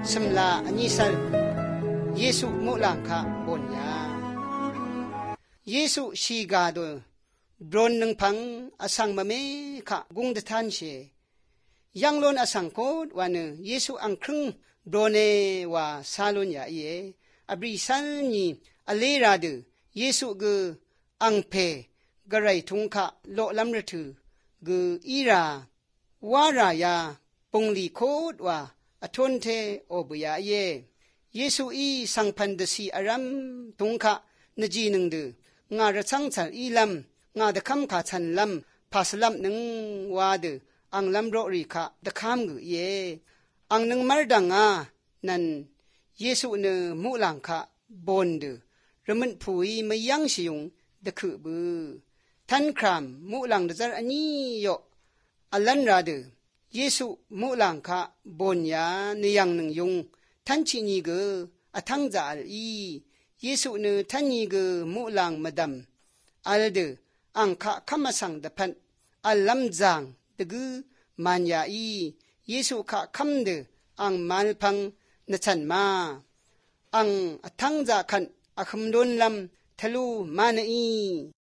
สมลาอันนี้สัลเยซูมุลังคะบนยาเยซูชีกาโดบรนนึงพังอสังมะเมคะกุงดะทันเชยังลนอสังโคดวานเยซูอังครึงโดเนวาซาลุนยาเออบริสันนีอเลราดเยซูกอังเพกะไรทุงคะโลลัมรถือกอีราวารายาปุงลีโคดวาอทนเทโอบุยาเยซูอีสังพันดสีอารัมทุงคะนจีนึงดงาระชังฉันอีลัมงาดะคัมขาฉันลัมภาสลัมนึงวาดอังลัมโรริคะดะคามกเยอังนึงมารดังานันเยซูเนมุลังคะบนดระมันผุยไม่ยังชิยงดะคือบือท่านครามมุลังดะจารอันนี้โยอัลลันราดเยซูมุลังคะบนยาเนยังนึงยงท่านชินีกอทังจาลอีเยซูเนท่านนีกมุลังมะดัมอัลเดอังคะคัมสังดะพันอัลลัมจางดะกมันยาอีเยซูคะคัมเดอังมัลพังนะฉันมาอังอทังจาคันอะคัมดนลัมทะลุมานะอี